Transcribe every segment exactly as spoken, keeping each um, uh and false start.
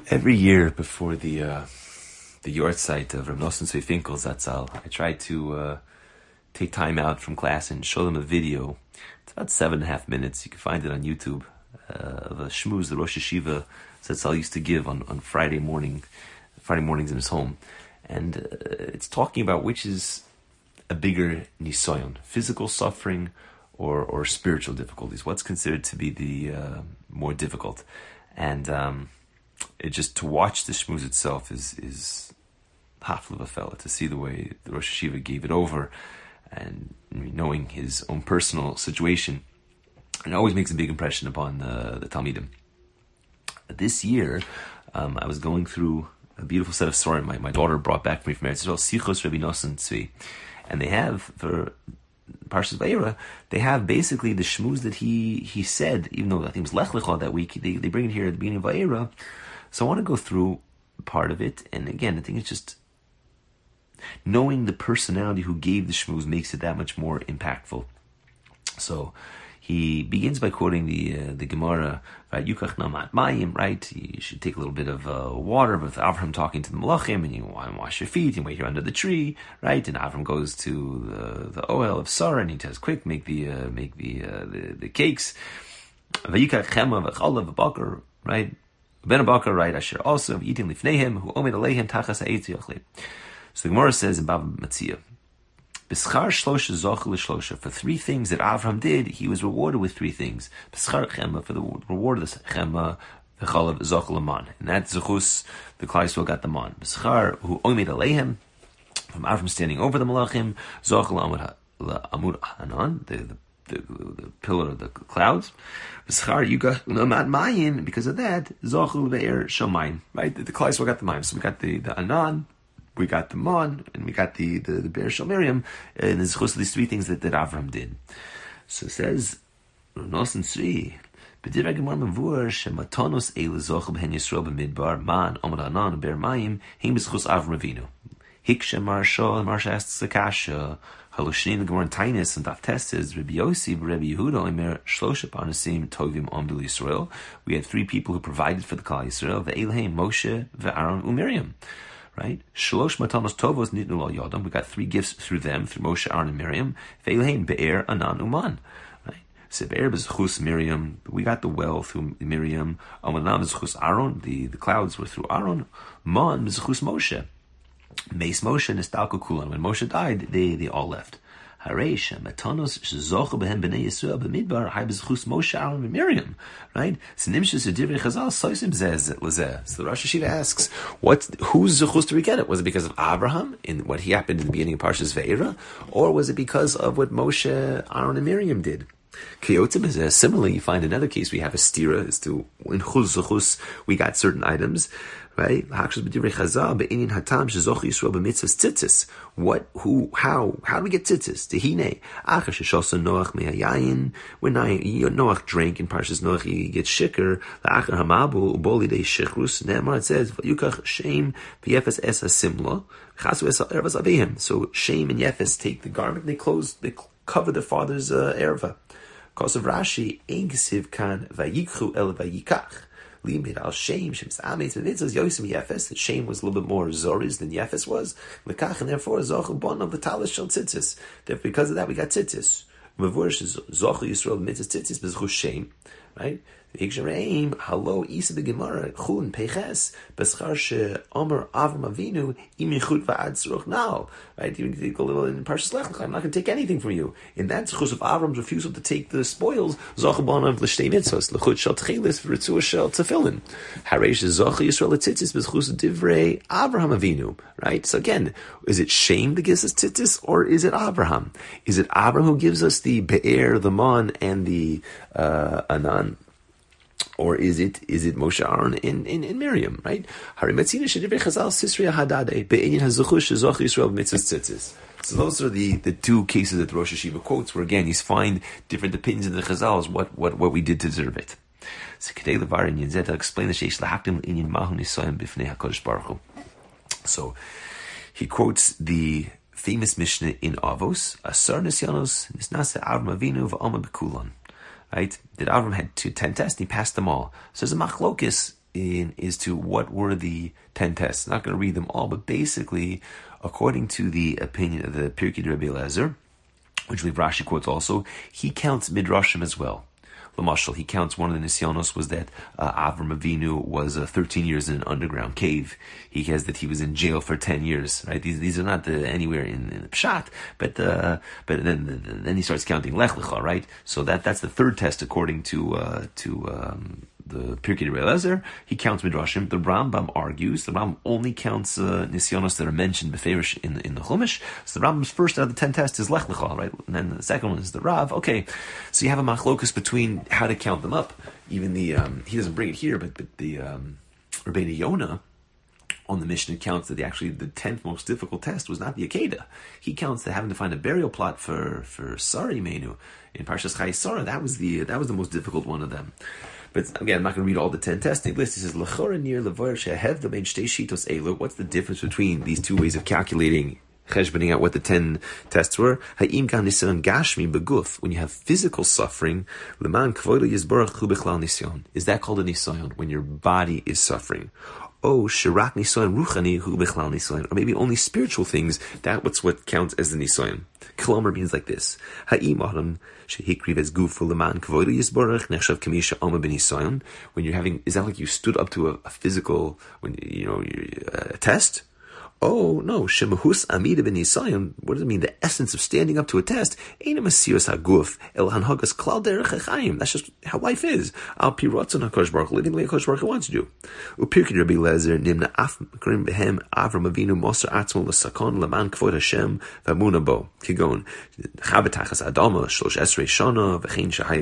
Every year before the uh, the yahrzeit of Rav Nosson Tzvi Finkel Zatzal, I try to uh, take time out from class and show them a video. It's about seven and a half minutes. You can find it on YouTube uh, of a shmooze the Rosh Yeshiva Zatzal used to give on, on Friday morning, Friday mornings in his home, and uh, it's talking about which is a bigger nisayon, physical suffering or or spiritual difficulties. What's considered to be the uh, more difficult, and um, it just to watch the shmooze itself is is half of a fella, to see the way the Rosh Yeshiva gave it over, and knowing his own personal situation, and it always makes a big impression upon the, the Talmidim. This year, um, I was going through a beautiful set of stories my, my daughter brought back for me from Eretz Yisrael, Sichos Rabbi Nosson Tzvi, and they have for Parshas Vayera, they have basically the shmooze that he he said, even though I think it was Lech Lecha that week, they, they bring it here at the beginning of Vayera. So I want to go through part of it, and again, I think it's just knowing the personality who gave the shmooze makes it that much more impactful. So he begins by quoting the uh, the Gemara, Yukach Namat Mayim, right? You should take a little bit of uh, water with Avraham talking to the Malachim, and you want to wash your feet and wait here under the tree, right? And Avraham goes to the, the Ohel of Sarah, and he says, "Quick, make the uh, make the, uh, the the cakes." Vayikach Chema v'chalav v'bakar, right? Ben Bakar, right? Asher also eating lifneihem who omed aleihem tachas ha'etz yochle. So the Gemara says in Bava Metzia, B'schar shlosha zoch l'shlosha, for three things that Avraham did, he was rewarded with three things. B'schar chema, for the reward of the chema, v'chalav zoch l'man, and that zechus the Klal Yisrael got the man. B'schar who omed aleihem, from Avraham standing over the malachim, zoch l'amud hanan, the the The, the pillar of the clouds, because of that, Zochel Ve'er Shomayim, right? The, the Klal Yisrael got the Mayim. So we got the, the Anan, we got the Mon, and we got the the, the Be'er Shel Miriam, and there's of course these three things that, that Avram did. So it says, Nosson Tzvi, B'divrei Gemara Mavur, Shematonos Eile Zochel B'hen Yisrael B'midbar, Man, Omad Anan, Be'er Mayim, Him B'schus Avram Avinu. Hiksha Marsha, Marsha asks the Kasha, Halushnin, the Gemara in Tainis, and Daf Test says, Rabbi Yossi, Rabbi Yehuda, Omer, Shlosha Panasim, Tovim, Omdul Yisrael. We had three people who provided for the Klal Yisrael, Ve'elheim, Moshe, Ve'aron, Umiriam. Right? Shlosh Matanos Tovos Nitnu Al Yodam. We got three gifts through them, through Moshe, Aaron, and Miriam. Ve'elheim, Be'er, Anan, Uman. Right? So Be'er B'zchus Miriam. We got the well through Miriam. Amanam B'zchus Aaron. The, the clouds were through Aaron. Man B'zchus Moshe. Meis Moshe Nistalko Kulan. When Moshe died, they, they all left. Haresh, Matanos, Shezocha Behen Bnei Yisrael B'midbar, Hai B'zchus Moshe, Aaron, and Miriam. Right? So Nimshus Divrei Chazal Soisim Zeh Lezeh. So the Rosh Yeshiva asks, what, whose zechus do we get it? Was it because of Abraham in what he happened in the beginning of Parshas Ve'era, or was it because of what Moshe, Aaron, and Miriam did? Kiyotim is a similarly, you find another case we have a stira as to in chuz zechus we got certain items, right? What, who, how, how do we get tzitzis? Tehine, achar sheshasa Noach mehayayin. When Noach drank in Parshas Noach, he gets shikr. Achar hamabu uboli de shichrus. Ne'emar, it says v'yukach shem v'yefes es hasimla chasu es ervas avehim. So Shem and Yefes take the garment, they close, they cover their father's uh, erva. Because of Rashi, Engsiv kan vayikchu el vayikach. Limit al Shem, Shem's Amet, and it says Yosim Yefes, that Shem was a little bit more Zoriz than Yefes was. Lekach, and therefore, Zochel Bon of the Talis Shal Tzitzis. Therefore, because of that, we got Tzitzis. Mavurish is Zochel Yisrael Mitzvah Tzitzis, Bezchus Shem, right? Halo Isa the Gemara Chun Peches Beschar She Omer Avram Avinu Imichut Va'ad Tzruch Now. Right? You can go a little in Parshas Lech Lecha. I'm not going to take anything from you. In that zechus of Avram's refusal to take the spoils, Zochabon of L'Shtei Mitzvos L'Chut Shel Tchilis V'Ritzua Shel Tefillin. Hareish Zocha Yisrael Tzitzis Bezchus Divrei Avraham Avinu. Right? So again, is it Shem that gives us tzitzis, or is it Avraham? Is it Avraham who gives us the Be'er, the Mon, and the uh, Anan? Or is it is it Moshe, Aaron, and, and, and Miriam, right? So those are the, the two cases that Rosh Yeshiva quotes, where again you find different opinions in the Chazals, what, what, what we did to deserve it. So Kedei Levar in Yenzeta explain the Sheish Lahaktim Inyan Mahu Nisoyim B'fnei HaKadosh Baruch Hu. So he quotes the famous Mishnah in Avos, Asar Nisyanos Nisnase Avram Avinu V'Ama B'Kulan. Right? That Avram had two, ten tests and he passed them all. So there's a machlokis in is to what were the ten tests. I'm not going to read them all, but basically, according to the opinion of the Pirkei Rabbi Eliezer, which we Rashi quotes also, he counts midrashim as well. L'mashal, he counts one of the nisyonos was that uh, Avram Avinu was uh, thirteen years in an underground cave. He has that he was in jail for ten years. Right? These these are not uh, anywhere in, in the Pshat, but uh, but then then he starts counting Lech Lecha. Right? So that that's the third test according to uh, to. Um, the Pirkei Rabbi Eliezer, he counts midrashim. The Rambam argues the Rambam only counts uh, nisyonos that are mentioned beferish in the, in the Chumash. So the Rambam's first out of the ten tests is Lech Lecha, right? And then the second one is the Rav. Okay, so you have a machlokus between how to count them up. Even the um, he doesn't bring it here, but but the um, Rabbeinu Yonah on the Mishnah counts that the, actually the tenth most difficult test was not the Akedah. He counts that having to find a burial plot for for Sari Menu in Parshas Chayei Sarah. That was the that was the most difficult one of them. But again, I'm not going to read all the ten tests. He lists, he says, L'chora nir levoyer shehev the bein shtei shitos elu. What's the difference between these two ways of calculating, cheshboning out what the ten tests were? Ha'im kan nisyon gashmi beguf. When you have physical suffering, leman kvodo yizborach hu bechlal nisyon. Is that called a nisyon? When your body is suffering. Oh, shirak nisoyan ruchani hu bechlal nisoyan, or maybe only spiritual things. That's what counts as the nisoyan. Kilomer means like this: Ha'im adam shehikriv es gufu leman kvodo yisborach nechshav kamisha oma b'nisoyan. When you're having, is that like you stood up to a, a physical, when you know, a test? Oh no, shemahus amida b'nisayon. What does it mean? The essence of standing up to a test. Ain't a masiras haguf el hanhagas klal derech hachayim. That's just how life is. Al pirotzon hakadosh baruch hu, living like hakadosh baruch hu wants to do. Upirkei Rabbi Eliezer nimna af krim behem Avram Avinu moser atzmo l'sakon leman kvod Hashem v'amuna bo. Kigon chabetachas adama shlosh esrei shana v'chein shahai.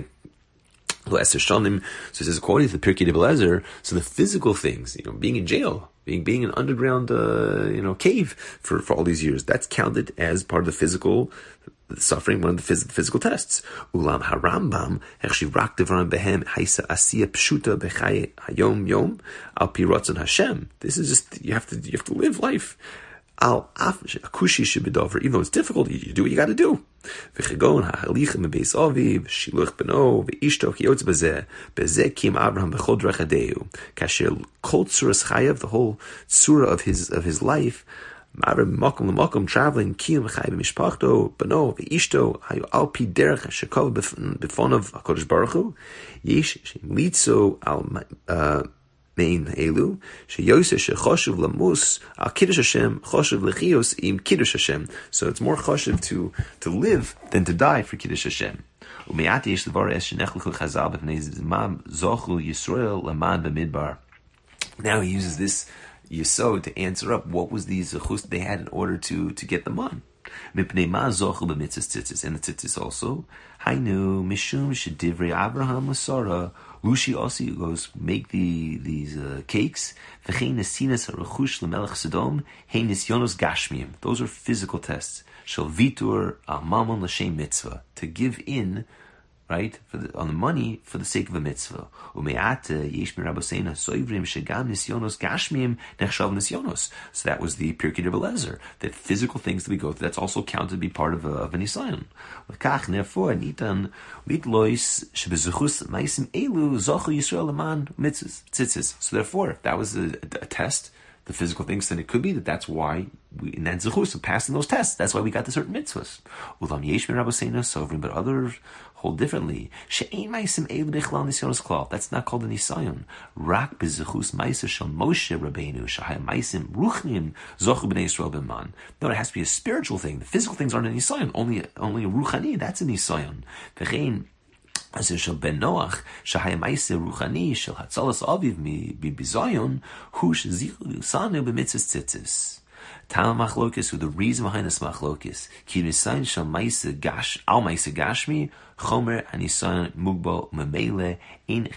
So it says, according to the Pirkei Rabbi Eliezer, so the physical things, you know, being in jail, being being in an underground, uh, you know, cave for, for all these years, that's counted as part of the physical suffering, one of the phys- physical tests. Ulam harambam hechshiv rak devarim behem haisa asiya pshuta bechai hayom yom al pi ratzon Hashem. This is just, you have to you have to live life. Al akushi shibidover, even though it's difficult, you do what you got to do. V'chegon ha'alichem beis aviv shiluch beno v'ishto kiyotz bezeh bezeh kim Abraham b'chol drachadeu kasher kol tzuras chayav, the whole tzura of his of his life. Abraham makom l'makom traveling kiyum chayav b'mishpachto beno v'ishto hayu al pi derech shekov b'fonav hakadosh baruch hu yesh litzo al uh, Mein elu sheyoseh shechoshev lamus al kiddush Hashem choshev lechios im kiddush Hashem. So it's more choshev to to live than to die for kiddush Hashem. Umeati yesh levar es shenechlechu chazal b'fnei zimam zochu Yisrael laman b'midbar. Now he uses this yesod to answer up what was the zechus they had in order to to get them on. Mipnei ma zochu b'mitzvos tzitzis, and the tzitzis also. Hainu mishum shedivrei Abraham l'Sara. Lushi also goes make the these uh, cakes. V'chein nesinas harechush lemelech Sodom hein nisyonos gashmiim. Those are physical tests. Shel vitur al mamon l'shem mitzvah, to give in, right, for the, on the money for the sake of a mitzvah. Ume'ate yesh miraboseina soivrim shegam nisyonos gashmiim nechshav nisyonos. So that was the Pirkei Rabbi Eliezer, that physical things that we go through, that's also counted to be part of a, of a nisayon. L'kach therefore nitan litlois shebezechus maisim elu zochu Yisrael leman mitzvahs tzitzis. So therefore, that was a, a test. The physical things, then it could be that that's why we, in that zechus of passing those tests, that's why we got the certain mitzvahs. Ulam yesh miraboseina sovrim, but others hold differently. She'ein maisim elu bichlal nisyonos klal. That's not called a nisayon. Rak bezechus maiser shel Moshe Rabbeinu shahai maisim ruchnim zochu b'nei Yisrael b'man. No, it has to be a spiritual thing. The physical things aren't a nisayon. Only only a ruchani, that's a nisayon. V'chein as shel ben Noach shahai maiser ruchani shel hatzalas aviv mi bizayon hu shezichu sanu b'mitzvos tzitzis. Tal machlokis, who the reason behind this machlokis, ki nisayon shel maiser gash al maiser gashmi chomer anisayon mugbal memele in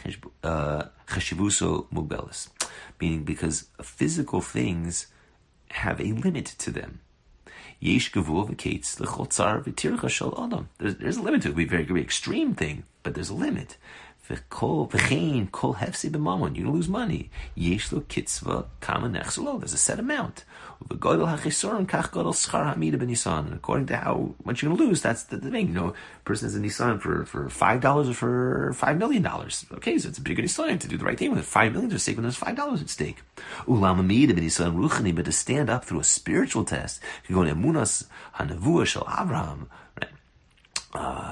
cheshivuso mugbelis, meaning because physical things have a limit to them. Yesh gevul v'kates l'chol tzar v'tircha shel adam. There's a limit to it. It could be a very, very extreme thing, but there's a limit. V'kol v'chein kol hefsi b'mamon. You're going to lose money. Yesh lo kitzva kama nechsolo. There's a set amount. V'godol hachisoron kach godol schar hamida b'nisan. And according to how much you're going to lose, that's the, the thing. You know, a person has a Nissan for, for five dollars or for five million dollars. Okay, so it's a bigger Nissan to do the right thing with it. five million dollars at stake when there's five dollars at stake. Ulam hamida b'nisan ruchani, but to stand up through a spiritual test, you go to emunas hanavua shel Avraham, right? Uh,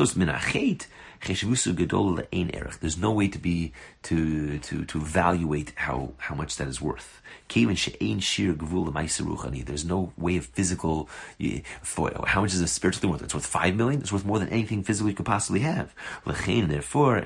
there's no way to be to to to evaluate how how much that is worth. There's no way of physical for how much is a spiritual thing worth. It's worth five million. It's worth more than anything physically could possibly have. Therefore,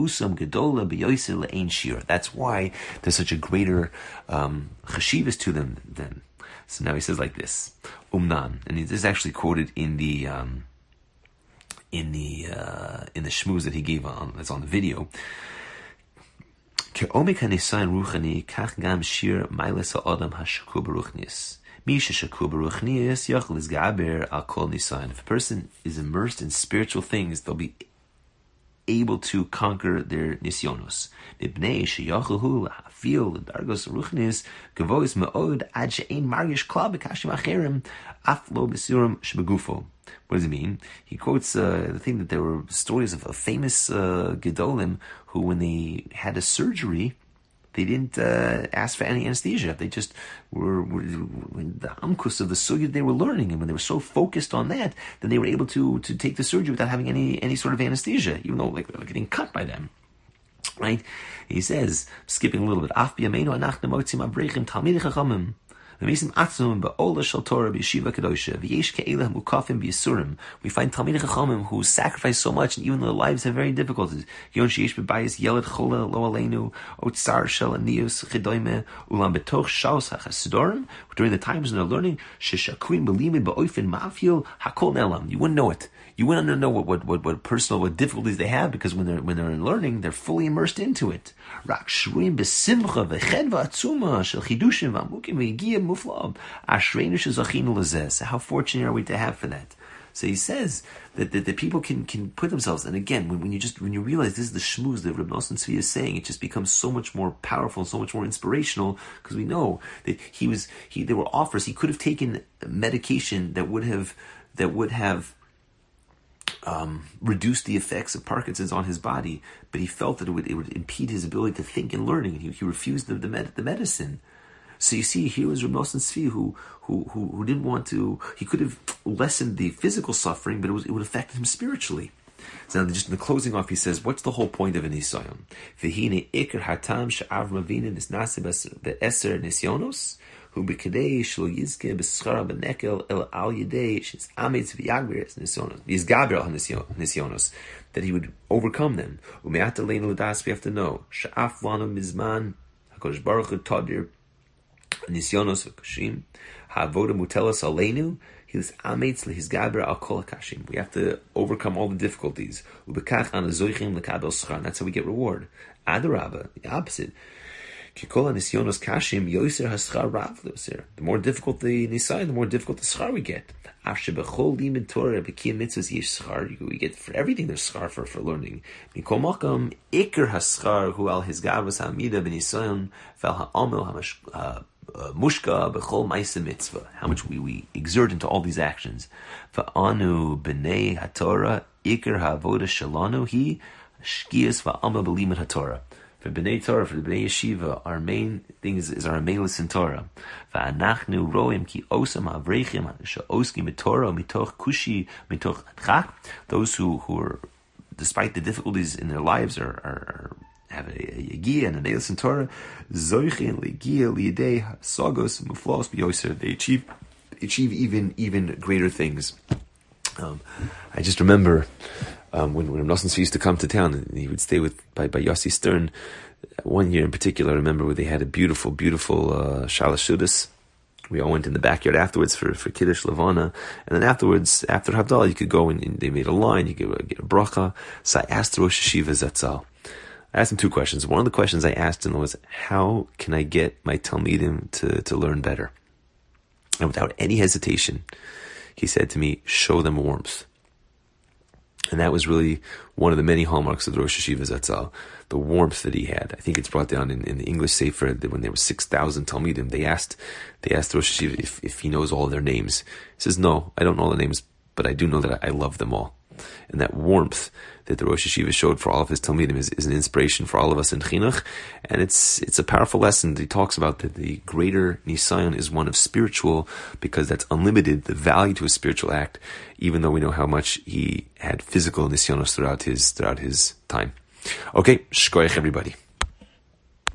that's why there's such a greater um, cheshivas to them. Then, so now he says like this, umnan, and this is actually quoted in the. Um, in the uh, in the shmooze that he gave on that's on the video. Ke'omek hanisayin ruchani kach gam shir mailes ha'adam hashakur baruchnius. Mi sheshakur baruchnius yachol izgaber al kol nisayin. If a person is immersed in spiritual things, they'll be able to conquer their nisyonos. Mibnei sheyachahu la'afil l'dargos ruchnius gavois me'od ad she'ein margish klal b'kashim acherim af lo b'sirum shebegufo. What does it mean? He quotes uh, the thing that there were stories of, of famous uh, Gedolim who, when they had a surgery, they didn't uh, ask for any anesthesia. They just were, were the amkus of the sugya they were learning, and when they were so focused on that, then they were able to to take the surgery without having any any sort of anesthesia, even though like they were getting cut by them. Right? He says, skipping a little bit, Af b'yameinu anachnu motzim avrechim talmidei chachamim. We find Talmidei Chachamim who sacrifice so much, and even though their lives have very difficulties. During the times when they're learning, you wouldn't know it. You wouldn't know what, what, what, what personal, what difficulties they have, because when they're when they're learning, they're fully immersed into it. How fortunate are we to have for that? So he says that, that the people can, can put themselves, and again, when, when you just when you realize this is the shmooze that Reb Nosson Tzvi is saying, it just becomes so much more powerful and so much more inspirational, because we know that he was he there were offers. He could have taken medication that would have that would have Um, reduce the effects of Parkinson's on his body, but he felt that it would it would impede his ability to think and learning, and he, he refused the the, med, the medicine. So you see, here was Reb Nosson Tzvi who, who who who didn't want to. He could have lessened the physical suffering, but it was it would affect him spiritually. So now, just in the closing off, he says, "What's the whole point of an nisayon? V'hine ikar hatam she'Avram Avinu nisnase be'eser nisyonos." Who b'kedei shlo yizke b'schara b'nekel el al yedei she's amitz v'yagber nisyonos yizgaber al nisyonos, that he would overcome them. Ume'at aleinu l'das, we have to know she'af lanu mizman HaKadosh Baruch Hu tadir nisyonos v'kashim ha'avoda mutelas aleinu his amitz lehizgaber al kol hakashim. We have to overcome all the difficulties. Ubekach an azoichim l'kabel schar. That's how we get reward. Adarabah, the opposite. The more difficult the nisai, the more difficult the schar we get. We get for everything there's schar for, for learning. How much we, we exert into all these actions. Va'anu b'nei haTorah ikar ha'avoda shalanu hi shkias va'ama b'limat haTorah. For B'nai Torah, for the B'nai Yeshiva, our main thing is, is our amelis in Torah. V'anachnu roim ki osam havrechim she'oski miTorah mitoch kushi mitoch adchak. Those who, who are, despite the difficulties in their lives, are, are, are have a yagiyah and an amelis in Torah. Zoichin legiyah liyadei sagos muflos b'yoser. They achieve achieve even even greater things. Um, I just remember. Um, when when Nosson Tzvi used to come to town, and he would stay with by, by Yossi Stern. One year in particular, I remember where they had a beautiful, beautiful uh, Shalosh Seudos. We all went in the backyard afterwards for, for Kiddush Levana, and then afterwards, after Havdalah, you could go and, and they made a line, you could get a bracha. So I asked Rosh Yeshiva Zatzal. I asked him two questions. One of the questions I asked him was, how can I get my Talmidim to, to learn better? And without any hesitation, he said to me, show them warmth. And that was really one of the many hallmarks of the Rosh Yeshiva Zatzal, the warmth that he had. I think it's brought down in, in the English Sefer that when there were six thousand Talmidim, they asked they asked Rosh Yeshiva if, if he knows all of their names. He says, no, I don't know all the names, but I do know that I, I love them all. And that warmth that the Rosh Yeshiva showed for all of his Talmidim is, is an inspiration for all of us in Chinuch. And it's it's a powerful lesson. He talks about that the greater Nisayon is one of spiritual, because that's unlimited, the value to a spiritual act, even though we know how much he had physical Nisyonos throughout his, throughout his time. Okay, shkoyach everybody.